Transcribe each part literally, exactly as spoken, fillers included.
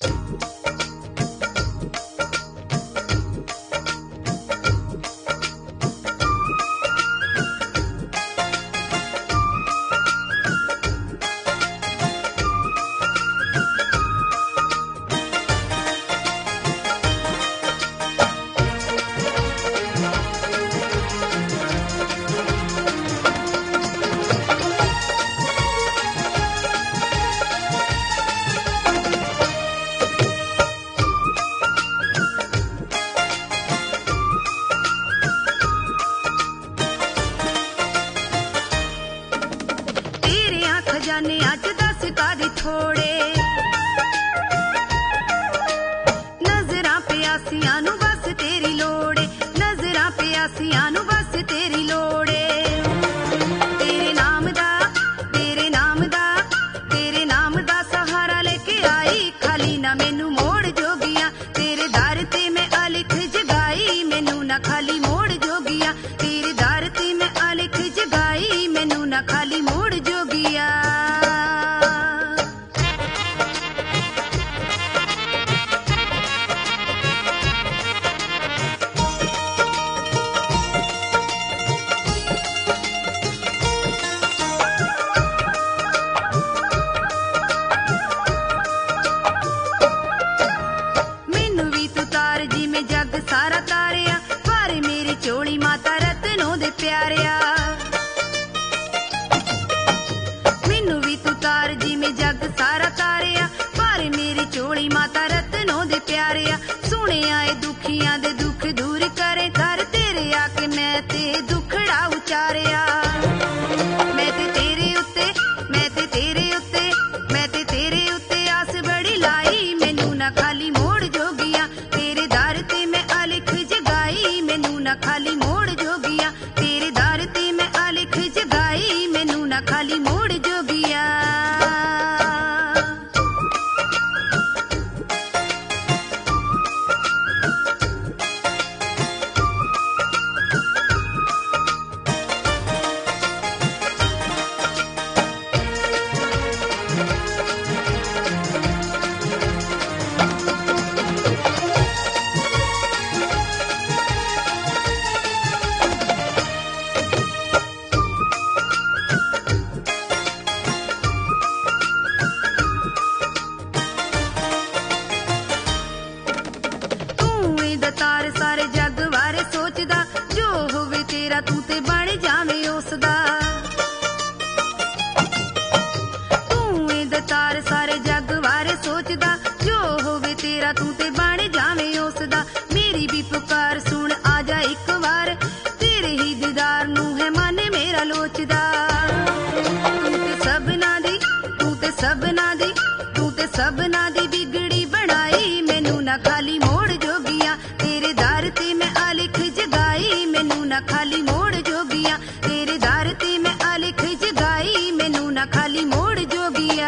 जाने अज दस कादी थोड़े नजरां प्यासियां नू बस तेरी लोड़े नजरां प्यासियां नू बस तेरी लोड़े तेरे नाम दा तेरे नाम दा तेरे नाम दा सहारा लेके आई खाली ना मैनू मोड़ जोगिया तेरे दर ते मैं अलिख जगाई मैनू ना खाली मोड़ जोगिया तेरे दर ते मैं अलिख जगाई मैनू ना खाली मोड़ जोगिया। सारा तारिया पर मेरी चोली माता रत्नों दे प्यारिया मैनू भी तू तार जिमें जग सारा तारिया पर मेरी चोली माता रत्नों दे प्यारिया सुने आए दुखियां दे दुख दूर करे कर तेरे आके मैं ते दुखड़ा उचारिया मैं ते तेरे उत्ते मैं ते तेरे उत्ते मैं ते तेरे उत्ते आस बड़ी लाई मैनू ना खाली मोड़ जोगिया तेरे दर ते मैं अलिख जगाई मैनू ना खाली मोड़ जोगिया तेरे दर ते मैं अलिख जगाई मैनू ना खाली मोड़ जोगिया। तार सारे जग बारे सोचदा जो होवे तेरा तू ते बन जावे उसदा तू इंद तार सारे जग बारे सोचदा जो होवे तेरा तू ते बन जावे उसदा मेरी भी पुकार सुन आ जा एक बार तेरे ही दीदार नू है मन मेरा लोचदा तू ते सबना दी तू ते सबना दी तू ते सबना दी बिगड़ी बनाई मैनू ना खाली मोड़ जोगिया तेरे दर ते मैं अलिख जगाई मैनू ना खाली मोड़ जोगिया तेरे दर ते मैं अलिख जगाई मैनू ना खाली मोड़ जोगिया।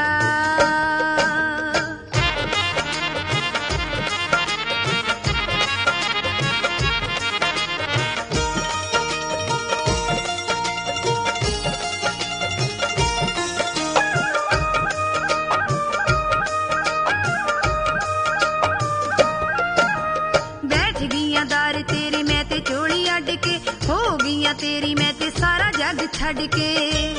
दार तेरी मैं ते चोली अड के हो गईया तेरी मैं ते सारा जग छड़ के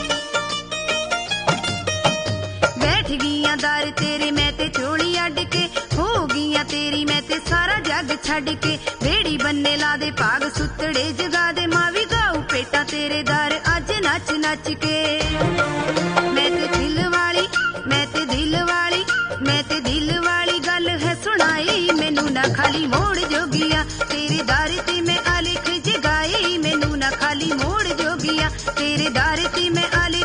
बैठ गईया दार तेरी मैं ते चोली अड के हो गईया तेरी मैं ते सारा जग छड़ के बेड़ी बन्ने ला दे भाग सुतड़े जगा दे मां भी गाऊ पेटा तेरे दर अज नच नच के मैं ते दिल वाली मैं ते दिल वाली मैं ते दिल वाली गल है सुनाई मैनू ना खाली मोड़ जोगिया तेरे दर ते मैं अलिख जगाई मैनू ना खाली मोड़ जोगिया तेरे दर ते मैं अलिख